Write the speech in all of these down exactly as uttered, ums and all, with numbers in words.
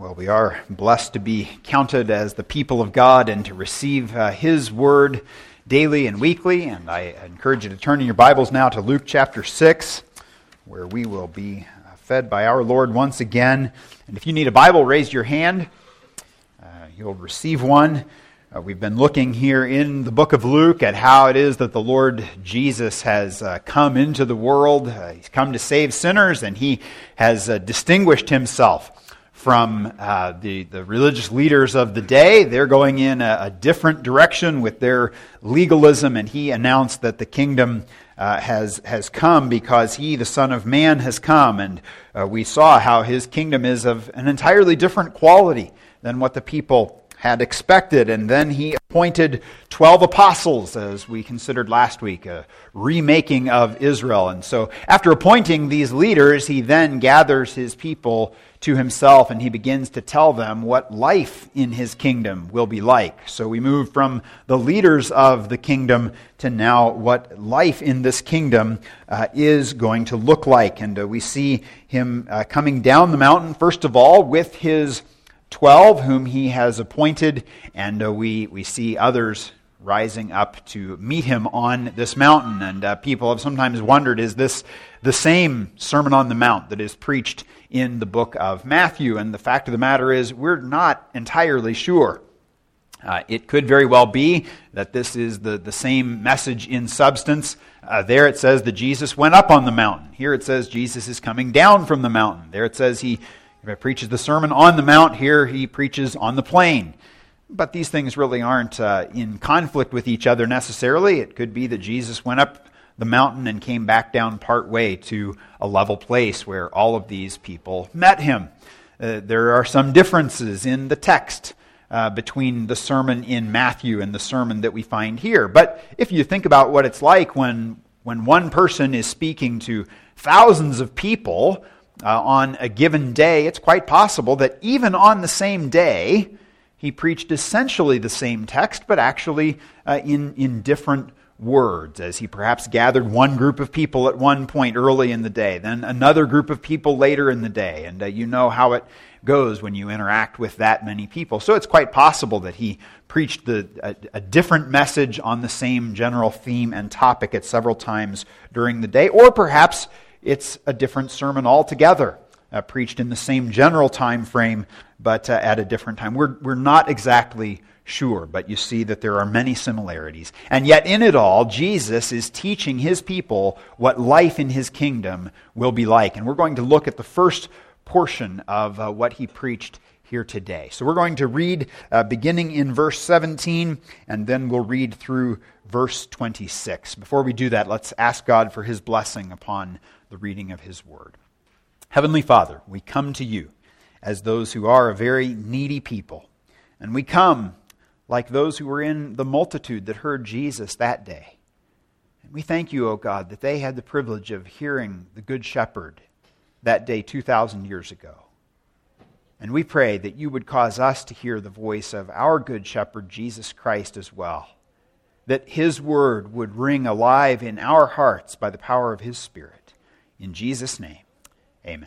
Well, we are blessed to be counted as the people of God and to receive uh, His Word daily and weekly. And I encourage you to turn in your Bibles now to Luke chapter six, where we will be fed by our Lord once again. And if you need a Bible, raise your hand. Uh, you'll receive one. Uh, we've been looking here in the book of Luke at how it is that the Lord Jesus has uh, come into the world. Uh, he's come to save sinners, and He has uh, distinguished Himself from uh, the, the religious leaders of the day. They're going in a, a different direction with their legalism, and He announced that the kingdom uh, has has come because He, the Son of Man, has come. And uh, we saw how His kingdom is of an entirely different quality than what the people had expected. And then He appointed twelve apostles, as we considered last week, a remaking of Israel. And so after appointing these leaders, He then gathers His people to Himself, and He begins to tell them what life in His kingdom will be like. So we move from the leaders of the kingdom to now what life in this kingdom uh, is going to look like. And uh, we see Him uh, coming down the mountain, first of all, with His twelve, whom He has appointed, and uh, we, we see others rising up to meet Him on this mountain. And uh, people have sometimes wondered, is this the same Sermon on the Mount that is preached in the book of Matthew? And the fact of the matter is, we're not entirely sure. Uh, it could very well be that this is the, the same message in substance. Uh, there it says that Jesus went up on the mountain. Here it says Jesus is coming down from the mountain. There it says He preaches the Sermon on the Mount. Here He preaches on the plain. But these things really aren't uh, in conflict with each other necessarily. It could be that Jesus went up the mountain and came back down part way to a level place where all of these people met Him. Uh, there are some differences in the text uh, between the sermon in Matthew and the sermon that we find here. But if you think about what it's like when, when one person is speaking to thousands of people uh, on a given day, it's quite possible that even on the same day, He preached essentially the same text, but actually uh, in, in different words, as He perhaps gathered one group of people at one point early in the day, then another group of people later in the day. And uh, you know how it goes when you interact with that many people. So it's quite possible that He preached the, a, a different message on the same general theme and topic at several times during the day, or perhaps it's a different sermon altogether, uh, preached in the same general time frame, but uh, at a different time. We're, we're not exactly sure, but you see that there are many similarities. And yet in it all, Jesus is teaching His people what life in His kingdom will be like. And we're going to look at the first portion of uh, what He preached here today. So we're going to read uh, beginning in verse seventeen, and then we'll read through verse twenty-six. Before we do that, let's ask God for His blessing upon the reading of His Word. Heavenly Father, we come to You as those who are a very needy people, and we come like those who were in the multitude that heard Jesus that day. And we thank You, O God, that they had the privilege of hearing the Good Shepherd that day two thousand years ago. And we pray that You would cause us to hear the voice of our Good Shepherd, Jesus Christ, as well. That His Word would ring alive in our hearts by the power of His Spirit. In Jesus' name, amen.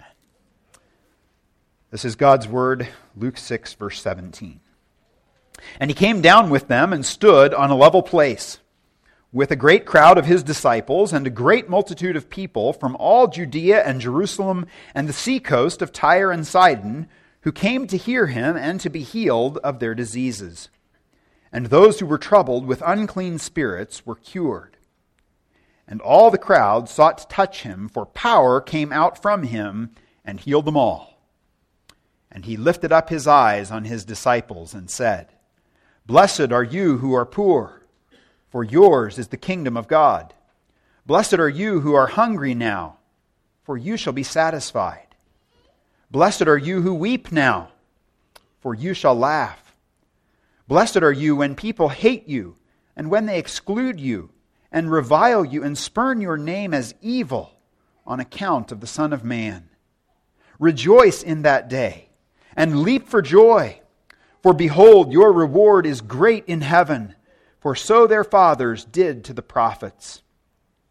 This is God's Word, Luke six, verse seventeen. And He came down with them and stood on a level place, with a great crowd of His disciples and a great multitude of people from all Judea and Jerusalem and the seacoast of Tyre and Sidon, who came to hear Him and to be healed of their diseases. And those who were troubled with unclean spirits were cured. And all the crowd sought to touch Him, for power came out from Him and healed them all. And He lifted up His eyes on His disciples and said, Blessed are you who are poor, for yours is the kingdom of God. Blessed are you who are hungry now, for you shall be satisfied. Blessed are you who weep now, for you shall laugh. Blessed are you when people hate you, and when they exclude you, and revile you, and spurn your name as evil on account of the Son of Man. Rejoice in that day, and leap for joy. For behold, your reward is great in heaven, for so their fathers did to the prophets.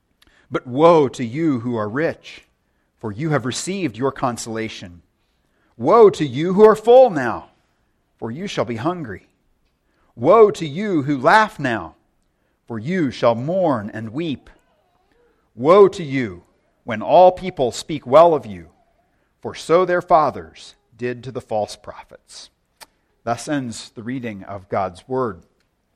But woe to you who are rich, for you have received your consolation. Woe to you who are full now, for you shall be hungry. Woe to you who laugh now, for you shall mourn and weep. Woe to you when all people speak well of you, for so their fathers did to the false prophets." Thus ends the reading of God's Word.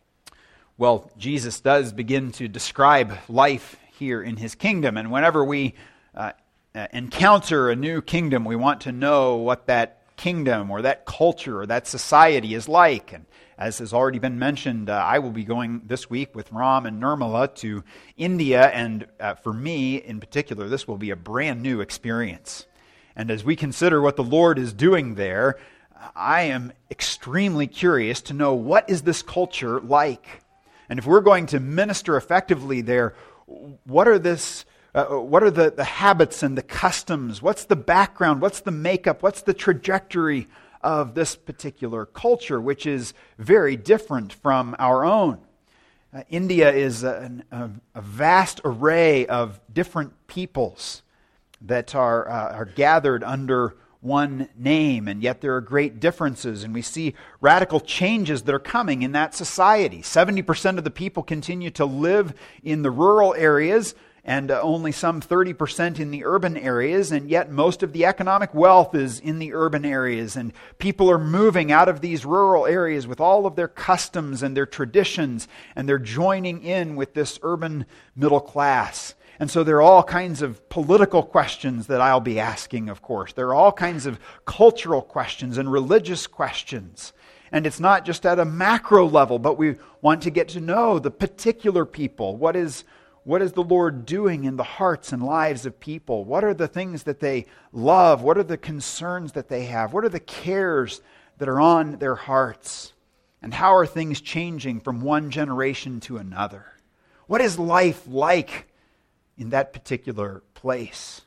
Well, Jesus does begin to describe life here in His kingdom, and whenever we uh, encounter a new kingdom, we want to know what that kingdom or that culture or that society is like. And as has already been mentioned, uh, I will be going this week with Ram and Nirmala to India, and uh, for me in particular, this will be a brand new experience. And as we consider what the Lord is doing there, I am extremely curious to know, what is this culture like? And if we're going to minister effectively there, what are this uh, what are the, the habits and the customs? What's the background? What's the makeup? What's the trajectory of this particular culture, which is very different from our own? Uh, India is a, a, a vast array of different peoples that are uh, are gathered under one name, and yet there are great differences, and we see radical changes that are coming in that society. seventy percent of the people continue to live in the rural areas, and uh, only some thirty percent in the urban areas, and yet most of the economic wealth is in the urban areas, and people are moving out of these rural areas with all of their customs and their traditions, and they're joining in with this urban middle class. And so there are all kinds of political questions that I'll be asking, of course. There are all kinds of cultural questions and religious questions. And it's not just at a macro level, but we want to get to know the particular people. What is, what is the Lord doing in the hearts and lives of people? What are the things that they love? What are the concerns that they have? What are the cares that are on their hearts? And how are things changing from one generation to another? What is life like in that particular place?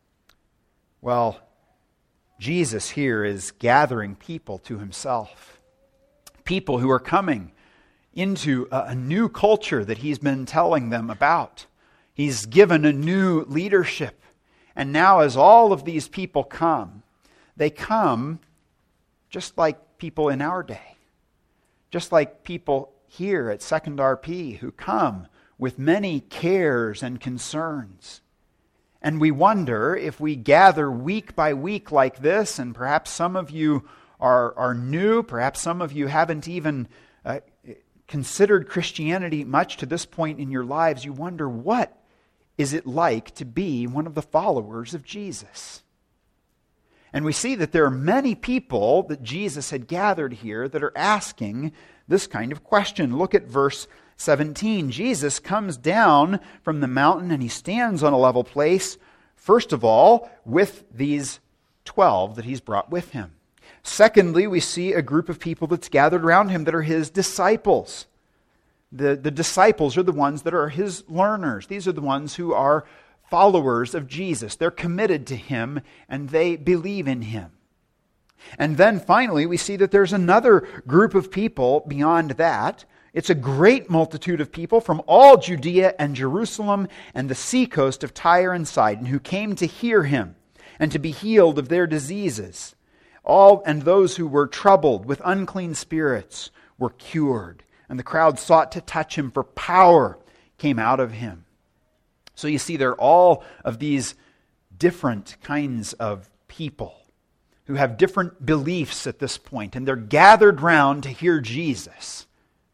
Well, Jesus here is gathering people to Himself. People who are coming into a, a new culture that He's been telling them about. He's given a new leadership. And now as all of these people come, they come just like people in our day. Just like people here at Second R P who come with many cares and concerns. And we wonder, if we gather week by week like this, and perhaps some of you are, are new, perhaps some of you haven't even uh, considered Christianity much to this point in your lives, you wonder, what is it like to be one of the followers of Jesus? And we see that there are many people that Jesus had gathered here that are asking this kind of question. Look at verse seventeen. Jesus comes down from the mountain and He stands on a level place, first of all, with these twelve that He's brought with Him. Secondly, we see a group of people that's gathered around Him that are His disciples. The, the disciples are the ones that are His learners. These are the ones who are followers of Jesus. They're committed to Him and they believe in Him. And then finally, we see that there's another group of people beyond that. It's a great multitude of people from all Judea and Jerusalem and the seacoast of Tyre and Sidon who came to hear Him and to be healed of their diseases. All and those who were troubled with unclean spirits were cured, and the crowd sought to touch Him, for power came out of Him. So you see, there are all of these different kinds of people who have different beliefs at this point, and they're gathered round to hear Jesus.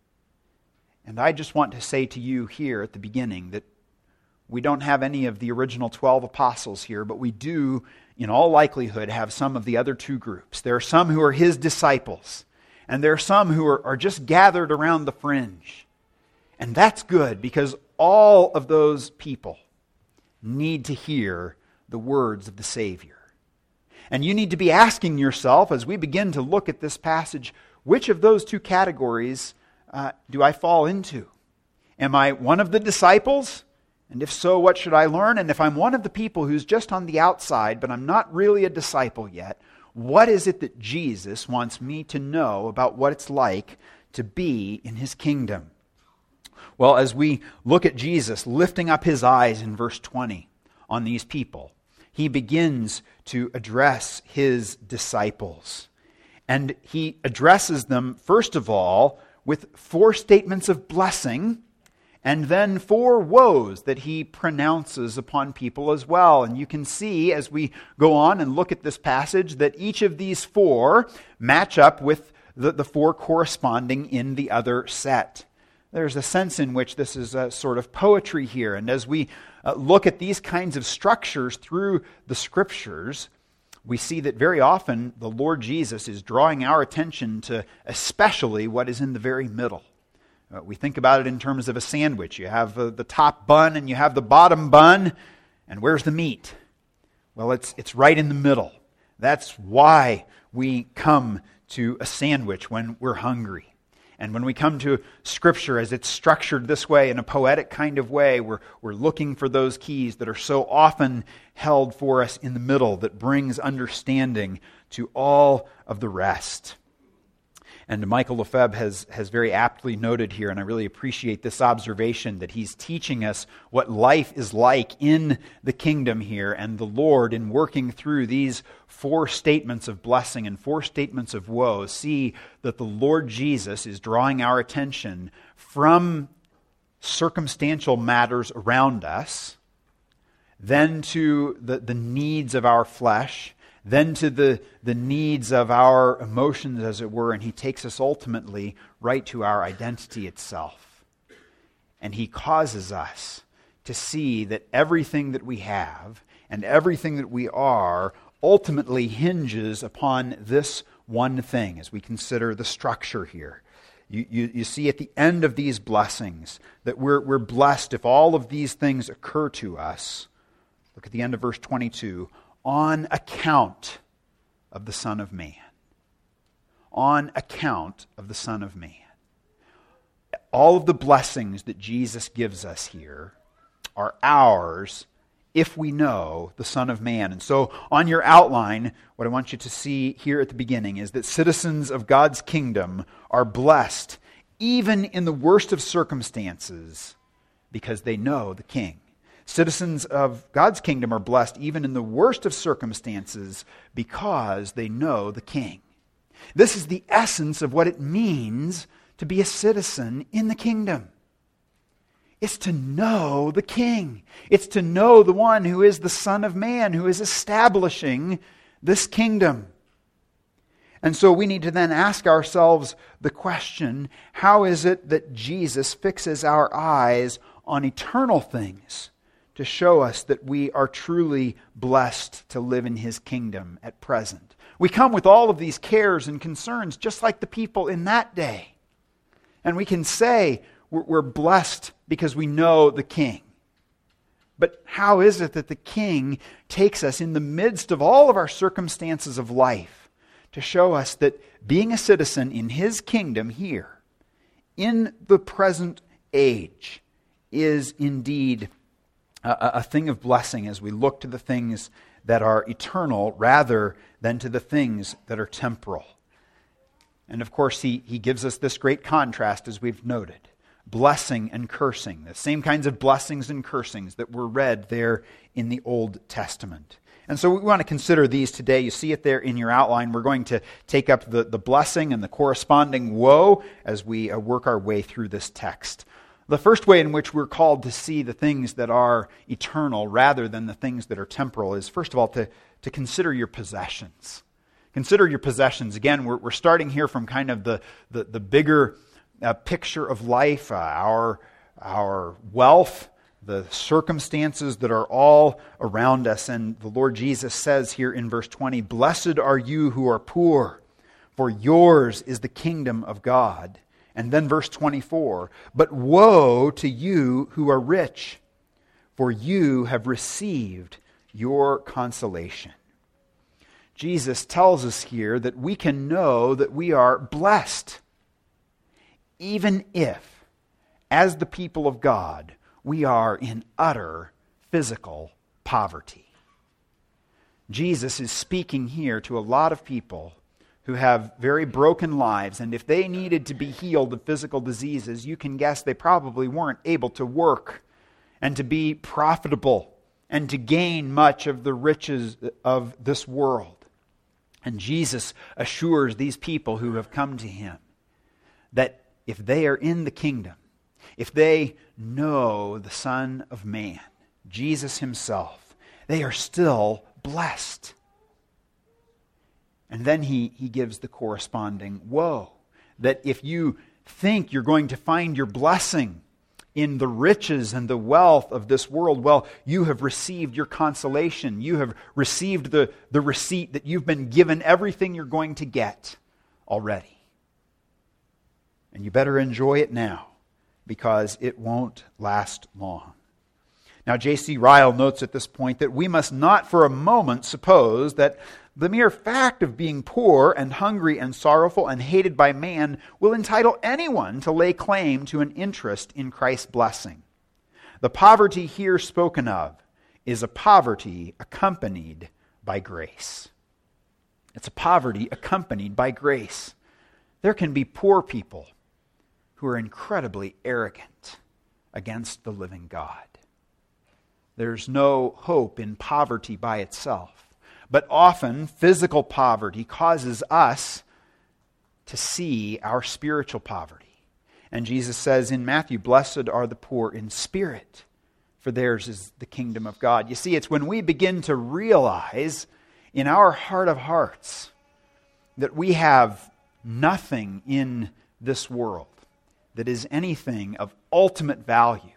And I just want to say to you here at the beginning that we don't have any of the original twelve apostles here, but we do, in all likelihood, have some of the other two groups. There are some who are His disciples, and there are some who are, are just gathered around the fringe. And that's good, because all of those people need to hear the words of the Savior. And you need to be asking yourself, as we begin to look at this passage, which of those two categories Uh, do I fall into? Am I one of the disciples? And if so, what should I learn? And if I'm one of the people who's just on the outside, but I'm not really a disciple yet, what is it that Jesus wants me to know about what it's like to be in His kingdom? Well, as we look at Jesus lifting up His eyes in verse twenty on these people, he begins to address his disciples. And he addresses them, first of all, with four statements of blessing, and then four woes that he pronounces upon people as well. And you can see as we go on and look at this passage that each of these four match up with the, the four corresponding in the other set. There's a sense in which this is a sort of poetry here. And as we uh, look at these kinds of structures through the Scriptures, we see that very often the Lord Jesus is drawing our attention to especially what is in the very middle. Uh, we think about it in terms of a sandwich. You have uh, the top bun and you have the bottom bun, and where's the meat? Well, it's it's right in the middle. That's why we come to a sandwich when we're hungry. And when we come to Scripture as it's structured this way, in a poetic kind of way, we're, we're looking for those keys that are so often held for us in the middle that brings understanding to all of the rest. And Michael Lefebvre has, has very aptly noted here, and I really appreciate this observation, that he's teaching us what life is like in the kingdom here, and the Lord, in working through these four statements of blessing and four statements of woe, see that the Lord Jesus is drawing our attention from circumstantial matters around us, then to the, the needs of our flesh, then to the, the needs of our emotions, as it were, and he takes us ultimately right to our identity itself. And he causes us to see that everything that we have and everything that we are ultimately hinges upon this one thing, as we consider the structure here. You, you, you see at the end of these blessings that we're, we're blessed if all of these things occur to us. Look at the end of verse twenty-two. On account of the Son of Man. On account of the Son of Man. All of the blessings that Jesus gives us here are ours if we know the Son of Man. And so on your outline, what I want you to see here at the beginning is that citizens of God's kingdom are blessed even in the worst of circumstances because they know the King. Citizens of God's kingdom are blessed even in the worst of circumstances because they know the King. This is the essence of what it means to be a citizen in the kingdom. It's to know the King. It's to know the one who is the Son of Man, who is establishing this kingdom. And so we need to then ask ourselves the question, how is it that Jesus fixes our eyes on eternal things to show us that we are truly blessed to live in His kingdom at present? We come with all of these cares and concerns just like the people in that day. And we can say we're blessed because we know the King. But how is it that the King takes us in the midst of all of our circumstances of life to show us that being a citizen in His kingdom here, in the present age, is indeed a, a thing of blessing as we look to the things that are eternal rather than to the things that are temporal? And of course, he, he gives us this great contrast, as we've noted. Blessing and cursing. The same kinds of blessings and cursings that were read there in the Old Testament. And so we want to consider these today. You see it there in your outline. We're going to take up the, the blessing and the corresponding woe as we uh, work our way through this text. The first way in which we're called to see the things that are eternal rather than the things that are temporal is, first of all, to, to consider your possessions. Consider your possessions. Again, we're, we're starting here from kind of the, the, the bigger uh, picture of life, uh, our, our wealth, the circumstances that are all around us. And the Lord Jesus says here in verse twenty, "Blessed are you who are poor, for yours is the kingdom of God." And then verse twenty-four, "But woe to you who are rich, for you have received your consolation." Jesus tells us here that we can know that we are blessed, even if, as the people of God, we are in utter physical poverty. Jesus is speaking here to a lot of people who have very broken lives, and if they needed to be healed of physical diseases, you can guess they probably weren't able to work and to be profitable and to gain much of the riches of this world. And Jesus assures these people who have come to him that if they are in the kingdom, if they know the Son of Man, Jesus himself, they are still blessed. And then he, he gives the corresponding woe, that if you think you're going to find your blessing in the riches and the wealth of this world, well, you have received your consolation. You have received the, the receipt that you've been given everything you're going to get already. And you better enjoy it now, because it won't last long. Now, J C Ryle notes at this point that we must not for a moment suppose that the mere fact of being poor and hungry and sorrowful and hated by man will entitle anyone to lay claim to an interest in Christ's blessing. The poverty here spoken of is a poverty accompanied by grace. It's a poverty accompanied by grace. There can be poor people who are incredibly arrogant against the living God. There's no hope in poverty by itself. But often, physical poverty causes us to see our spiritual poverty. And Jesus says in Matthew, "Blessed are the poor in spirit, for theirs is the kingdom of God." You see, it's when we begin to realize in our heart of hearts that we have nothing in this world that is anything of ultimate value,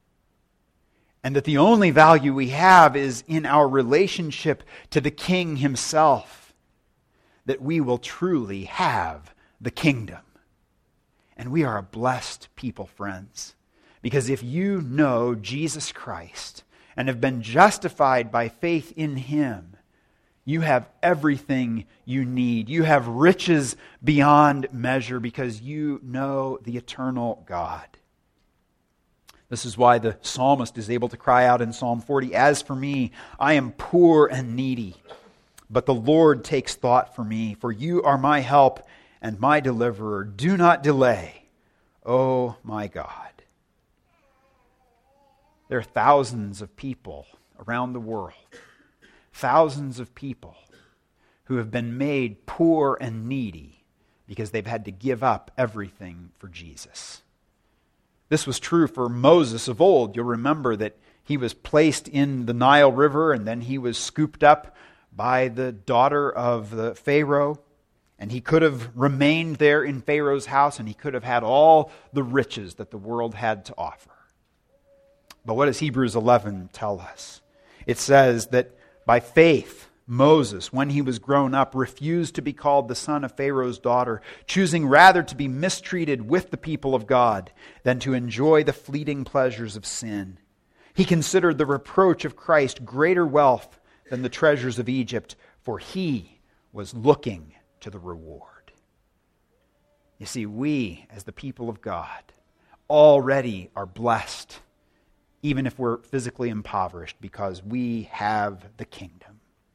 and that the only value we have is in our relationship to the King himself, that we will truly have the kingdom. And we are a blessed people, friends. Because if you know Jesus Christ and have been justified by faith in him, you have everything you need. You have riches beyond measure because you know the eternal God. This is why the psalmist is able to cry out in Psalm forty, "As for me, I am poor and needy, but the Lord takes thought for me. For you are my help and my deliverer. Do not delay, O my God." There are thousands of people around the world, thousands of people who have been made poor and needy because they've had to give up everything for Jesus. This was true for Moses of old. You'll remember that he was placed in the Nile River, and then he was scooped up by the daughter of the Pharaoh. And he could have remained there in Pharaoh's house, and he could have had all the riches that the world had to offer. But what does Hebrews eleven tell us? It says that by faith, Moses, when he was grown up, refused to be called the son of Pharaoh's daughter, choosing rather to be mistreated with the people of God than to enjoy the fleeting pleasures of sin. He considered the reproach of Christ greater wealth than the treasures of Egypt, for he was looking to the reward. You see, we, as the people of God, already are blessed, even if we're physically impoverished, because we have the kingdom.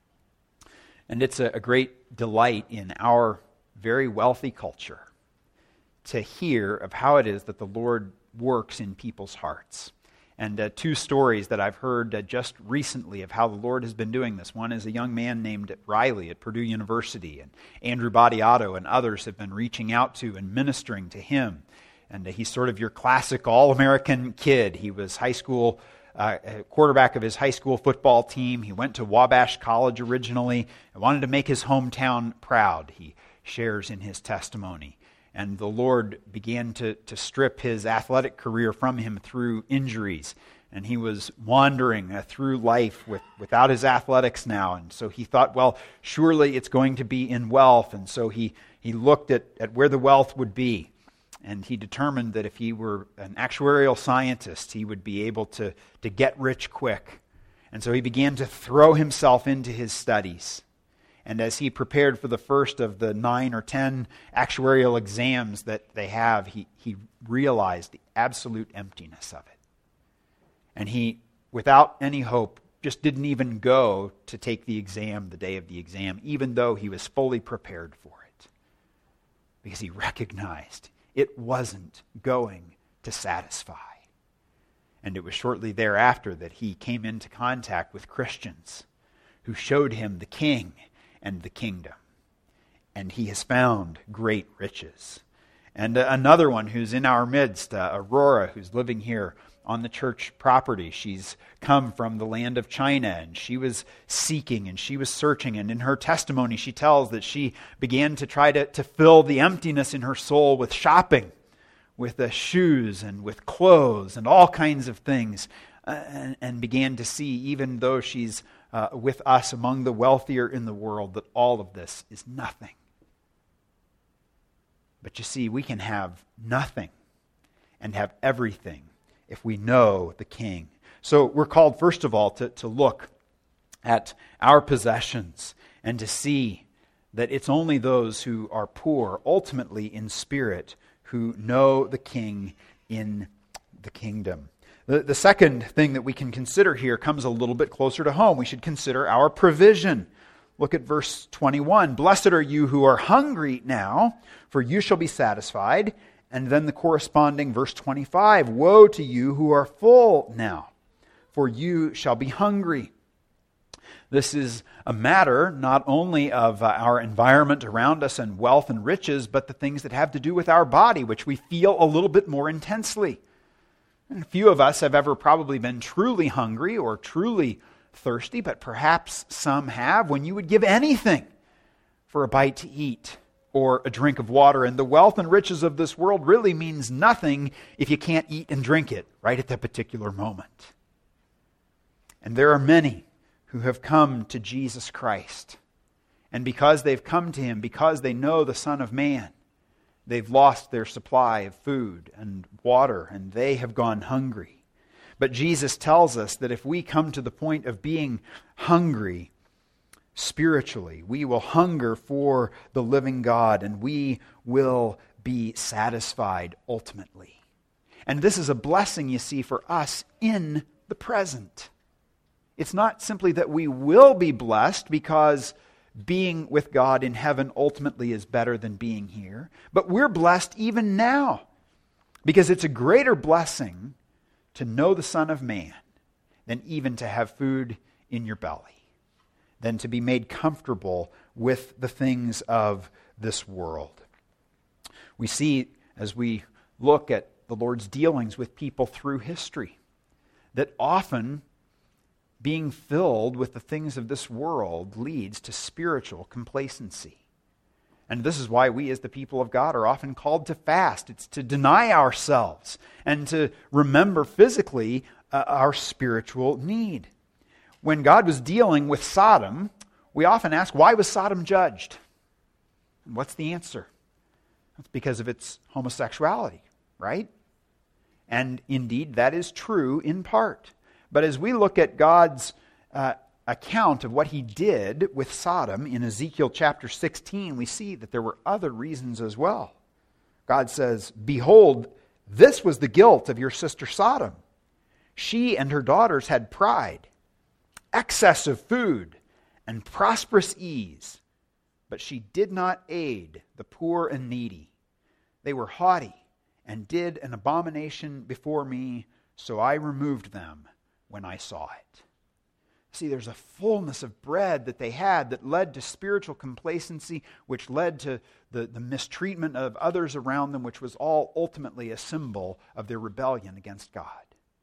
And it's a, a great delight in our very wealthy culture to hear of how it is that the Lord works in people's hearts. And uh, two stories that I've heard uh, just recently of how the Lord has been doing this. One is a young man named Riley at Purdue University, and Andrew Badiato and others have been reaching out to and ministering to him. And uh, he's sort of your classic all-American kid. He was high school Uh, quarterback of his high school football team. He went to Wabash College originally and wanted to make his hometown proud, he shares in his testimony. And the Lord began to, to strip his athletic career from him through injuries. And he was wandering uh, through life with, without his athletics now. And so he thought, well, surely it's going to be in wealth. And so he, he looked at, at where the wealth would be. And he determined that if he were an actuarial scientist, he would be able to, to get rich quick. And so he began to throw himself into his studies. And as he prepared for the first of the nine or ten actuarial exams that they have, he, he realized the absolute emptiness of it. And he, without any hope, just didn't even go to take the exam the day of the exam, even though he was fully prepared for it. Because he recognized it wasn't going to satisfy. And it was shortly thereafter that he came into contact with Christians who showed him the king and the kingdom. And he has found great riches. And uh, another one who's in our midst, uh, Aurora, who's living here on the church property. She's come from the land of China, and she was seeking and she was searching. And in her testimony, she tells that she began to try to, to fill the emptiness in her soul with shopping, with uh, shoes and with clothes and all kinds of things, uh, and, and began to see, even though she's uh, with us among the wealthier in the world, that all of this is nothing. But you see, we can have nothing and have everything if we know the King. So we're called, first of all, to, to look at our possessions and to see that it's only those who are poor, ultimately in spirit, who know the King in the kingdom. The, the second thing that we can consider here comes a little bit closer to home. We should consider our provision. Look at verse twenty-one. Blessed are you who are hungry now, for you shall be satisfied. And then the corresponding verse twenty-five. Woe to you who are full now, for you shall be hungry. This is a matter not only of uh, our environment around us and wealth and riches, but the things that have to do with our body, which we feel a little bit more intensely. And few of us have ever probably been truly hungry or truly thirsty, but perhaps some have, when you would give anything for a bite to eat or a drink of water. And the wealth and riches of this world really means nothing if you can't eat and drink it right at that particular moment. And there are many who have come to Jesus Christ. And because they've come to Him, because they know the Son of Man, they've lost their supply of food and water, and they have gone hungry. But Jesus tells us that if we come to the point of being hungry spiritually, we will hunger for the living God, and we will be satisfied ultimately. And this is a blessing, you see, for us in the present. It's not simply that we will be blessed because being with God in heaven ultimately is better than being here, but we're blessed even now because it's a greater blessing to know the Son of Man than even to have food in your belly, than to be made comfortable with the things of this world. We see, as we look at the Lord's dealings with people through history, that often being filled with the things of this world leads to spiritual complacency. And this is why we as the people of God are often called to fast. It's to deny ourselves and to remember physically uh, our spiritual need. When God was dealing with Sodom, we often ask, why was Sodom judged? And what's the answer? It's because of its homosexuality, right? And indeed, that is true in part. But as we look at God's uh, account of what He did with Sodom in Ezekiel chapter sixteen, we see that there were other reasons as well. God says, behold, this was the guilt of your sister Sodom. She and her daughters had pride, excess of food, and prosperous ease, but she did not aid the poor and needy. They were haughty and did an abomination before me, so I removed them when I saw it. See, there's a fullness of bread that they had that led to spiritual complacency, which led to the, the mistreatment of others around them, which was all ultimately a symbol of their rebellion against God.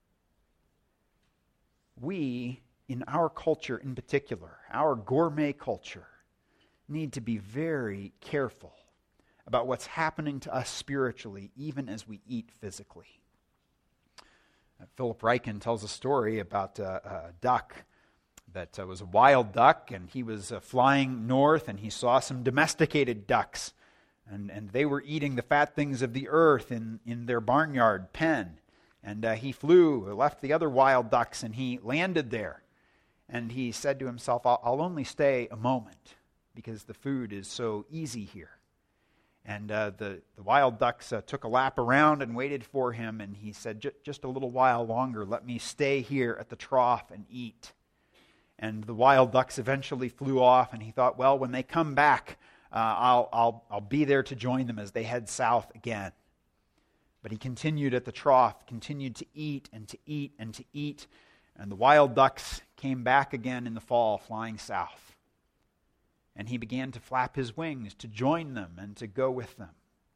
We, in our culture in particular, our gourmet culture, need to be very careful about what's happening to us spiritually, even as we eat physically. Uh, Philip Ryken tells a story about uh, a duck that uh, was a wild duck, and he was uh, flying north, and he saw some domesticated ducks, and, and they were eating the fat things of the earth in, in their barnyard pen. And uh, he flew, left the other wild ducks, and he landed there. And he said to himself, I'll, I'll only stay a moment, because the food is so easy here. And uh, the, the wild ducks uh, took a lap around and waited for him, and he said, just a little while longer, let me stay here at the trough and eat. And the wild ducks eventually flew off, and he thought, well, when they come back, uh, I'll, I'll, I'll be there to join them as they head south again. But But he continued at the trough, continued to eat and to eat and to eat, and the wild ducks came back again in the fall, flying south. And he began to flap his wings to join them and to go with them.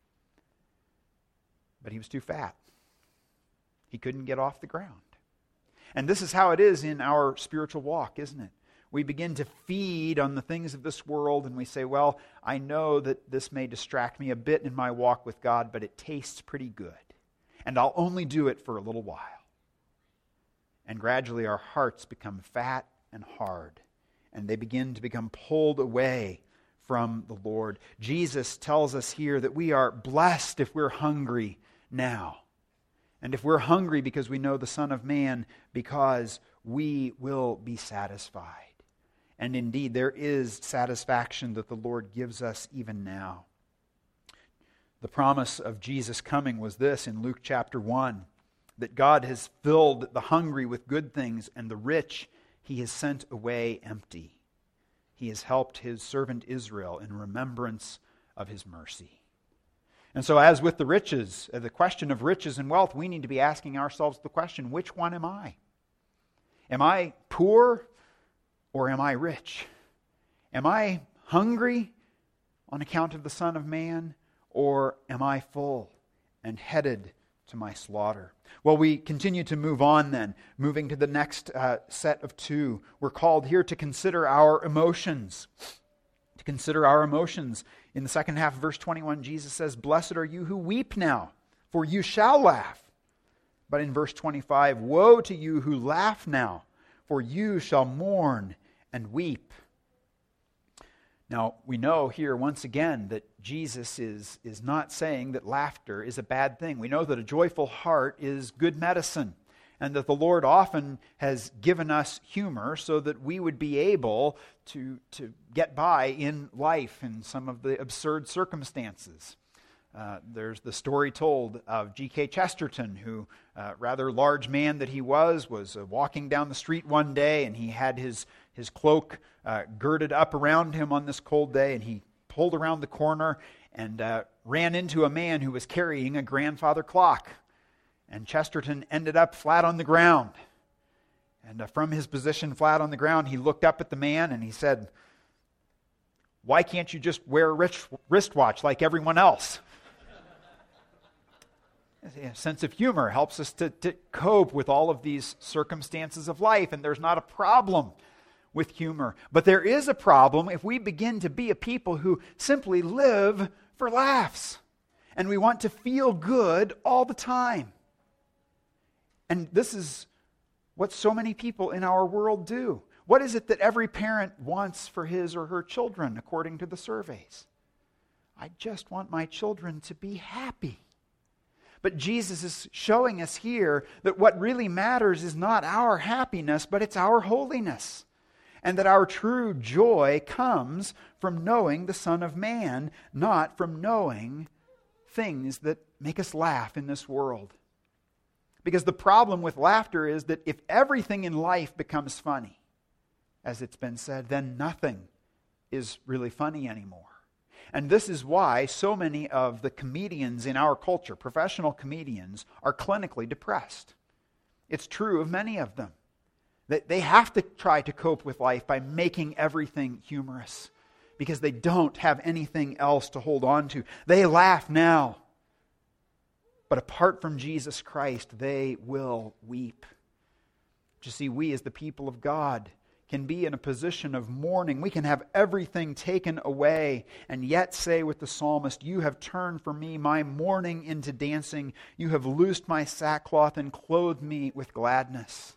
But he was too fat. He couldn't get off the ground. And this is how it is in our spiritual walk, isn't it? We begin to feed on the things of this world and we say, well, I know that this may distract me a bit in my walk with God, but it tastes pretty good. And I'll only do it for a little while. And gradually our hearts become fat and hard, and they begin to become pulled away from the Lord. Jesus tells us here that we are blessed if we're hungry now. And if we're hungry because we know the Son of Man, because we will be satisfied. And indeed, there is satisfaction that the Lord gives us even now. The promise of Jesus coming was this in Luke chapter one, that God has filled the hungry with good things, and the rich he has sent away empty. He has helped his servant Israel in remembrance of his mercy. And so as with the riches, the question of riches and wealth, we need to be asking ourselves the question, which one am I? Am I poor or am I rich? Am I hungry on account of the Son of Man, or am I full and headed to my slaughter? Well, we continue to move on then, moving to the next uh, set of two. We're called here to consider our emotions. To consider our emotions. In the second half of verse twenty-one, Jesus says, "Blessed are you who weep now, for you shall laugh." But in verse twenty-five, "Woe to you who laugh now, for you shall mourn and weep." Now, we know here once again that Jesus is, is not saying that laughter is a bad thing. We know that a joyful heart is good medicine, and that the Lord often has given us humor so that we would be able to, to get by in life in some of the absurd circumstances. Uh, there's the story told of G K Chesterton, who, uh, rather large man that he was, was uh, walking down the street one day, and he had his, his cloak uh, girded up around him on this cold day, and he pulled around the corner and uh, ran into a man who was carrying a grandfather clock. And Chesterton ended up flat on the ground. And uh, from his position flat on the ground, he looked up at the man and he said, "Why can't you just wear a wrist, wristwatch like everyone else?" A sense of humor helps us to, to cope with all of these circumstances of life, and there's not a problem with humor. But there is a problem if we begin to be a people who simply live for laughs, and we want to feel good all the time. And this is what so many people in our world do. What is it that every parent wants for his or her children, according to the surveys? I just want my children to be happy. But Jesus is showing us here that what really matters is not our happiness, but it's our holiness. And that our true joy comes from knowing the Son of Man, not from knowing things that make us laugh in this world. Because the problem with laughter is that if everything in life becomes funny, as it's been said, then nothing is really funny anymore. And this is why so many of the comedians in our culture, professional comedians, are clinically depressed. It's true of many of them. That they have to try to cope with life by making everything humorous because they don't have anything else to hold on to. They laugh now. But apart from Jesus Christ, they will weep. But you see, we as the people of God can be in a position of mourning. We can have everything taken away and yet say with the psalmist, "You have turned for me my mourning into dancing. You have loosed my sackcloth and clothed me with gladness."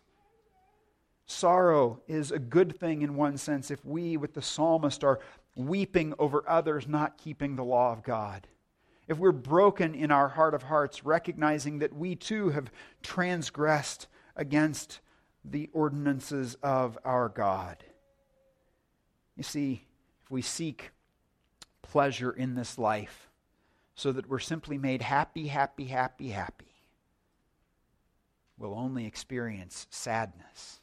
Sorrow is a good thing in one sense if we, with the psalmist, are weeping over others not keeping the law of God. If we're broken in our heart of hearts, recognizing that we too have transgressed against the ordinances of our God. You see, if we seek pleasure in this life so that we're simply made happy, happy, happy, happy, we'll only experience sadness.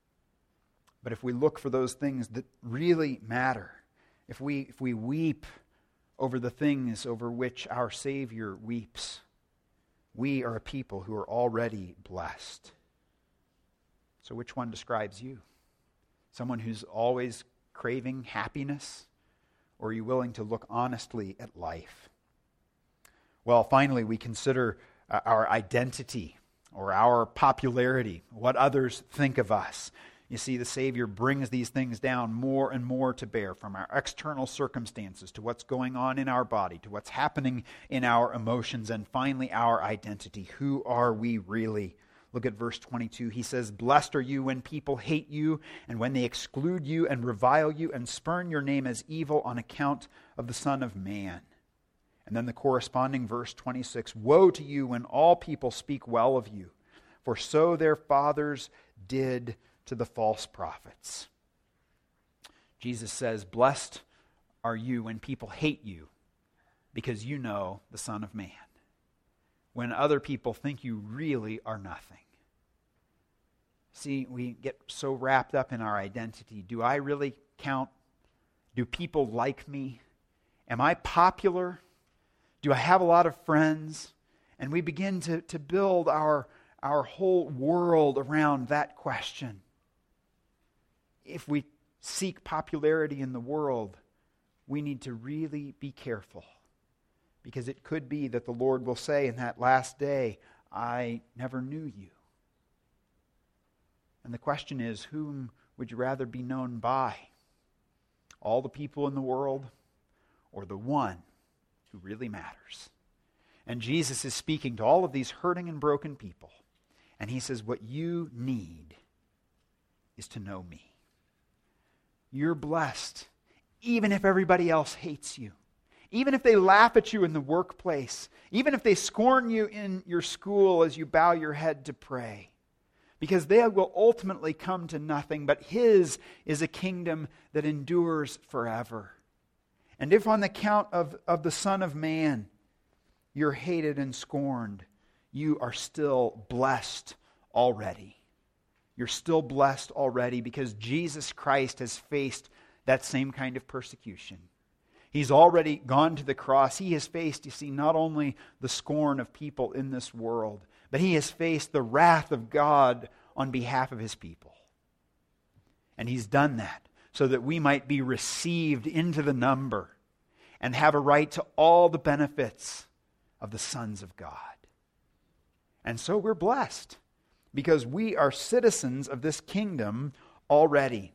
But if we look for those things that really matter, if we if we weep over the things over which our Savior weeps, we are a people who are already blessed. So which one describes you? Someone who's always craving happiness? Or are you willing to look honestly at life? Well, finally, we consider uh, our identity or our popularity, what others think of us. You see, the Savior brings these things down more and more to bear, from our external circumstances to what's going on in our body, to what's happening in our emotions, and finally our identity. Who are we really? Look at verse twenty-two. He says, "Blessed are you when people hate you, and when they exclude you and revile you and spurn your name as evil on account of the Son of Man." And then the corresponding verse twenty-six, "Woe to you when all people speak well of you, for so their fathers did to the false prophets." Jesus says, blessed are you when people hate you because you know the Son of Man. When other people think you really are nothing. See, we get so wrapped up in our identity. Do I really count? Do people like me? Am I popular? Do I have a lot of friends? And we begin to, to build our, our whole world around that question. If we seek popularity in the world, we need to really be careful. Because it could be that the Lord will say in that last day, "I never knew you." And the question is, whom would you rather be known by? All the people in the world, or the one who really matters? And Jesus is speaking to all of these hurting and broken people. And he says, what you need is to know me. You're blessed, even if everybody else hates you. Even if they laugh at you in the workplace. Even if they scorn you in your school as you bow your head to pray. Because they will ultimately come to nothing, but His is a kingdom that endures forever. And if on the count of, of the Son of Man, you're hated and scorned, you are still blessed already. You're still blessed already because Jesus Christ has faced that same kind of persecution. He's already gone to the cross. He has faced, you see, not only the scorn of people in this world, but He has faced the wrath of God on behalf of His people. And He's done that so that we might be received into the number and have a right to all the benefits of the sons of God. And so we're blessed because we are citizens of this kingdom already.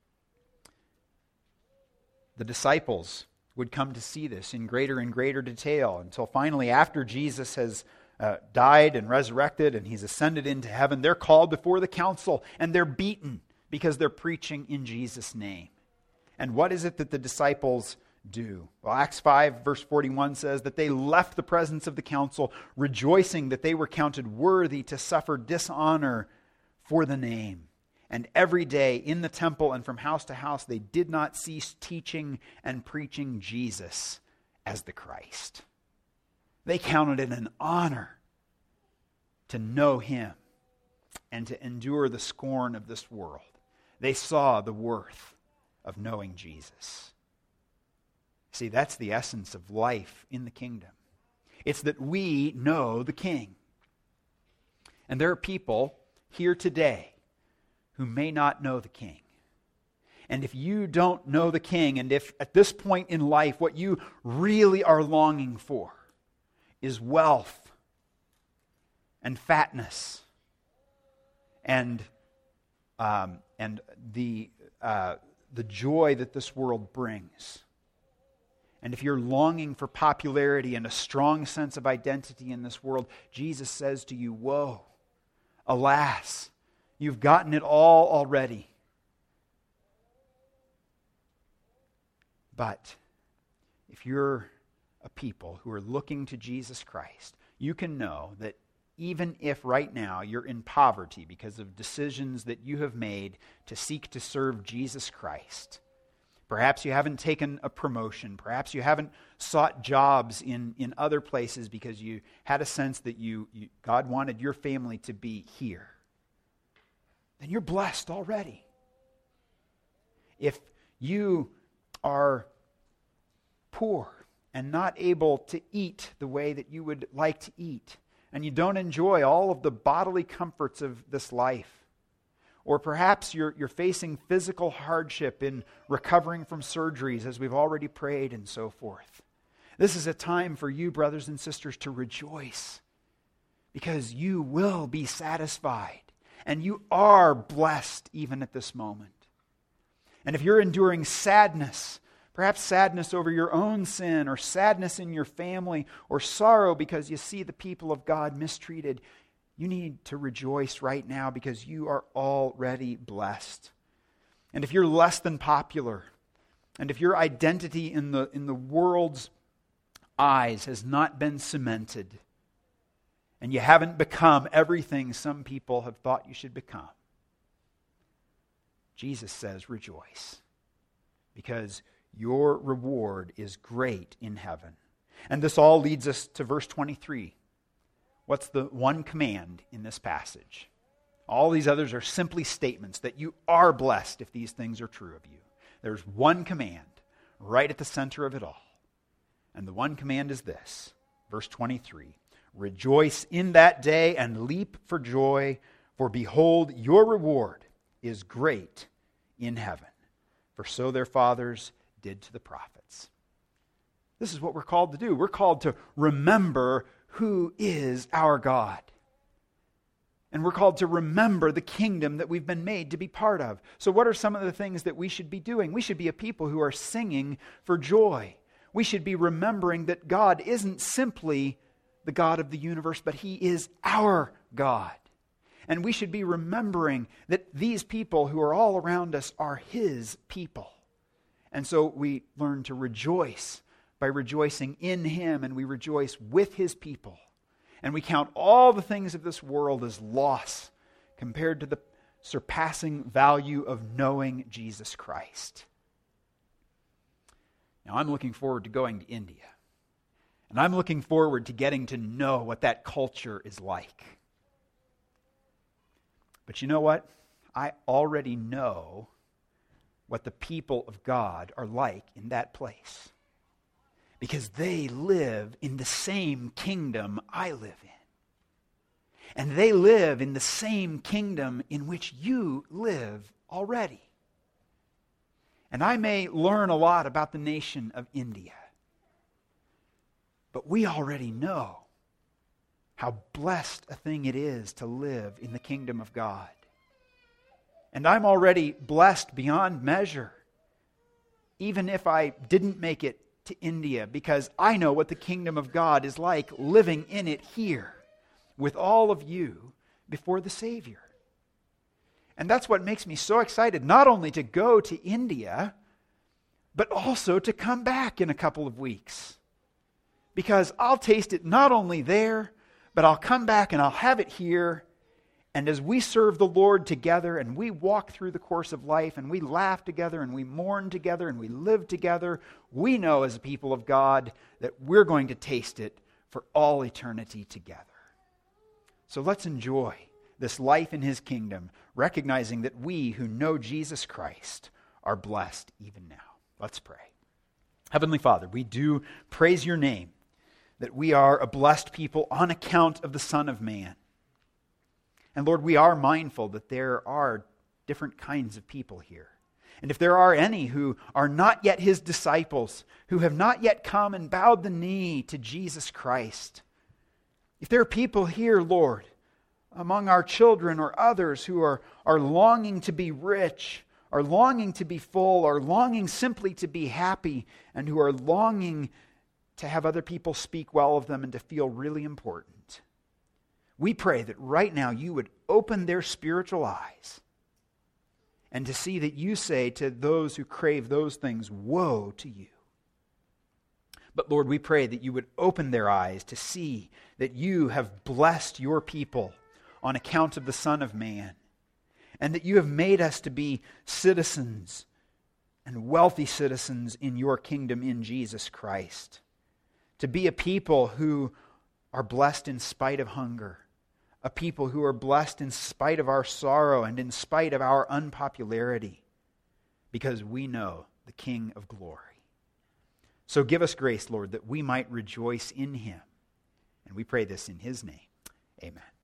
The disciples would come to see this in greater and greater detail until finally, after Jesus has uh, died and resurrected and He's ascended into heaven, they're called before the council and they're beaten because they're preaching in Jesus' name. And what is it that the disciples do? Well, Acts five verse forty-one says that they left the presence of the council rejoicing that they were counted worthy to suffer dishonor for the name. And every day in the temple and from house to house, they did not cease teaching and preaching Jesus as the Christ. They counted it an honor to know Him and to endure the scorn of this world. They saw the worth of knowing Jesus. See, that's the essence of life in the kingdom. It's that we know the King. And there are people here today who may not know the King. And if you don't know the King, and if at this point in life what you really are longing for is wealth and fatness and um, and the uh, the joy that this world brings, and if you're longing for popularity and a strong sense of identity in this world, Jesus says to you, woe, alas, you've gotten it all already. But if you're a people who are looking to Jesus Christ, you can know that even if right now you're in poverty because of decisions that you have made to seek to serve Jesus Christ, perhaps you haven't taken a promotion, perhaps you haven't sought jobs in, in other places because you had a sense that you, you God wanted your family to be here, then you're blessed already. If you are poor and not able to eat the way that you would like to eat, and you don't enjoy all of the bodily comforts of this life. Or perhaps you're, you're facing physical hardship in recovering from surgeries, as we've already prayed, and so forth. This is a time for you, brothers and sisters, to rejoice, because you will be satisfied, and you are blessed even at this moment. And if you're enduring sadness, perhaps sadness over your own sin, or sadness in your family, or sorrow because you see the people of God mistreated, you need to rejoice right now because you are already blessed. And if you're less than popular, and if your identity in the, in the world's eyes has not been cemented, and you haven't become everything some people have thought you should become, Jesus says, rejoice, because your reward is great in heaven. And this all leads us to verse twenty-three. What's the one command in this passage? All these others are simply statements that you are blessed if these things are true of you. There's one command right at the center of it all. And the one command is this, verse twenty-three. Rejoice in that day and leap for joy, for behold, your reward is great in heaven. For so their fathers did to the prophets. This is what we're called to do. We're called to remember who is our God. And we're called to remember the kingdom that we've been made to be part of. So what are some of the things that we should be doing? We should be a people who are singing for joy. We should be remembering that God isn't simply the God of the universe, but He is our God. And we should be remembering that these people who are all around us are His people. And so we learn to rejoice by rejoicing in Him, and we rejoice with His people. And we count all the things of this world as loss compared to the surpassing value of knowing Jesus Christ. Now, I'm looking forward to going to India. And I'm looking forward to getting to know what that culture is like. But you know what? I already know what the people of God are like in that place. Because they live in the same kingdom I live in. And they live in the same kingdom in which you live already. And I may learn a lot about the nation of India. But we already know how blessed a thing it is to live in the kingdom of God. And I'm already blessed beyond measure, even if I didn't make it to India, because I know what the kingdom of God is like living in it here with all of you before the Savior. And that's what makes me so excited, not only to go to India, but also to come back in a couple of weeks. Because I'll taste it not only there, but I'll come back and I'll have it here. And as we serve the Lord together and we walk through the course of life and we laugh together and we mourn together and we live together, we know as a people of God that we're going to taste it for all eternity together. So let's enjoy this life in His kingdom, recognizing that we who know Jesus Christ are blessed even now. Let's pray. Heavenly Father, we do praise Your name, that we are a blessed people on account of the Son of Man. And Lord, we are mindful that there are different kinds of people here. And if there are any who are not yet His disciples, who have not yet come and bowed the knee to Jesus Christ, if there are people here, Lord, among our children or others who are, are longing to be rich, are longing to be full, are longing simply to be happy, and who are longing to have other people speak well of them and to feel really important, we pray that right now you would open their spiritual eyes and to see that you say to those who crave those things, woe to you. But Lord, we pray that you would open their eyes to see that you have blessed your people on account of the Son of Man, and that you have made us to be citizens and wealthy citizens in your kingdom in Jesus Christ, to be a people who are blessed in spite of hunger, a people who are blessed in spite of our sorrow and in spite of our unpopularity, because we know the King of glory. So give us grace, Lord, that we might rejoice in Him. And we pray this in His name. Amen.